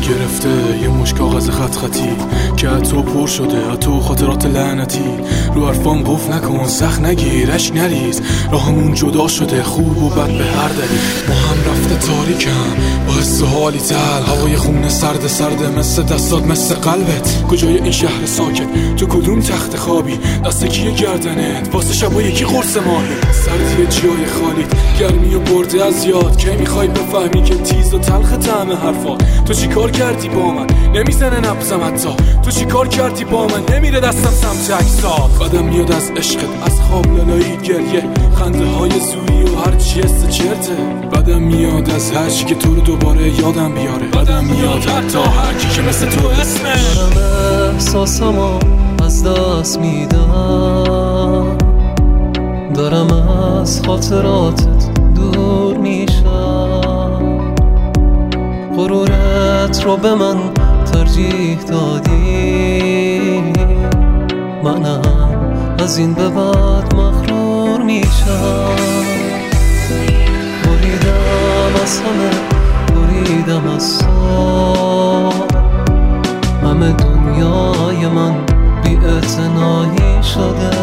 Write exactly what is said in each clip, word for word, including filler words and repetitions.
گرفته یه مش کاغذ خط خطی که تو پر شده تو خاطرات لعنتی. رو حرفام قفل نکن، سخت نگیر، اشک نریز، راهمون جدا شده خوب و بد به هر دلیل. ما هم رفته تاریکم با حس حالی تل، هوای خونه سرد سرده مثل دستات مثل قلبت. کجای این شهر ساکت تو کدوم تخت خوابی؟ دست کیه گردنت واسه شبا یکی قرص ماهی؟ سردی جای خالیت گرمی و برده از یاد، کی میخوای بفهمی که تیز و تلخ طعم حرفات؟ تو چی کار کردی با من نمیزنه نبضم حتی؟ تو چی کار کردی با من نمیره دستم سمت اکسات؟ بدم میاد از عشقت، از خواب لالایی گریه، خنده های زوری و هر چی است چرته. بدم میاد از هر چی که تو رو دوباره یادم بیاره. بدم میاد حتی هر کی که مثل تو اسمش. دارم احساسمو از دست میدم، دارم از خاطراتت دور میشم. غرورت رو به من ترجیح دادی، منم از این به بعد مغرور میشم. بریدم از همه، بریدم از تو، همه دنیای من بی اعتنایی شده.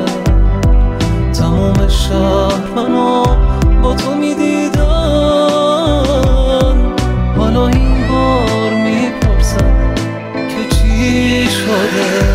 تمام شهر منو با تو میدیدن، حالا این بار میپرسن که چی شده.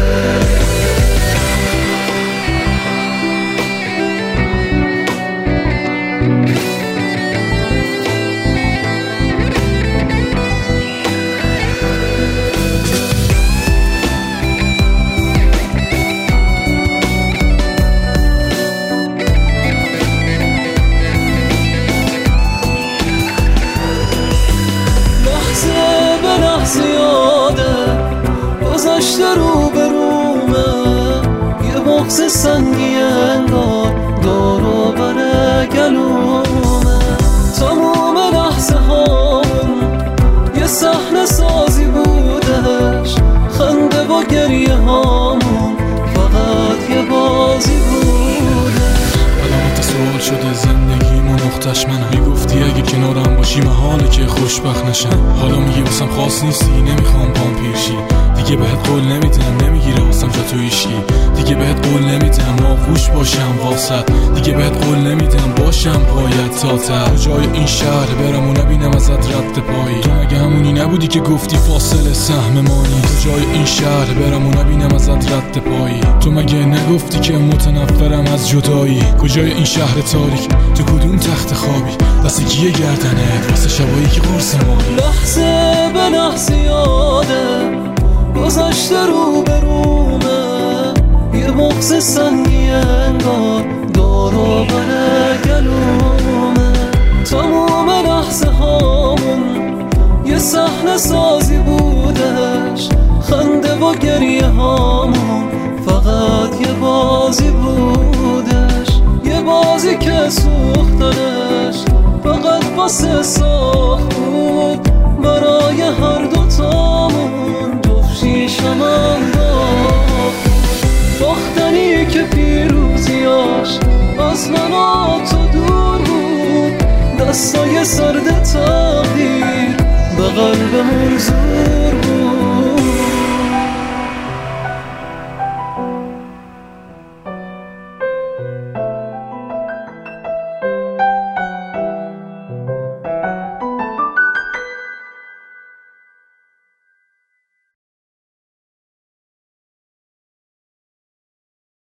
زیاده گذشته رو به رومه، یه بغض سنگی انگار دورو بره گلومه. تمام لحظه هامون یه صحنه سازی بودش، خنده و گریه هامون فقط یه بازی بودش. علامت سوال شده زندگیمو نقطش منم. میگفتی اگه کنارم باشی محاله که خوشبخت نشم. حالا میگی واسم خاص نیستی، نمیخوام پام پیرشی. دیگه بهت قول نمیدم نمیگیره واسم جا تو ایشکی. دیگه بهت قول نمیدم آغوش باشم واسط. دیگه بهت قول نمیدم باشم پایت تا ته. جای این شهر برم و نبینم ازت رد پایی. تو مگه همونی نبودی که گفتی فاصله سهم ما نیست؟ جای این شهر برم و نبینم ازت رد پایی. تو مگه نگفتی که متنفرم از جدایی؟ کجای این شهر تاریک تو کدوم تخت خوابی؟ دست کیه گردنت واسه شبایی که قرص ماهی؟ لحظه به لحظه یاده گذشته رو به رومه، یه بغض سنگی انگار دورو بره گلومه. تمام لحظه هامون یه صحنه سازی بودش، خنده و گریه هامون فقط یه بازی بودش. یه بازی که سوختنش فقط واسه ساخت بود، برای هر دوتامون جفت شیشم انداخت. باختنی که پیروزیاش از من و تو دور بود، دستای سرد تغییر به قلبمون زود.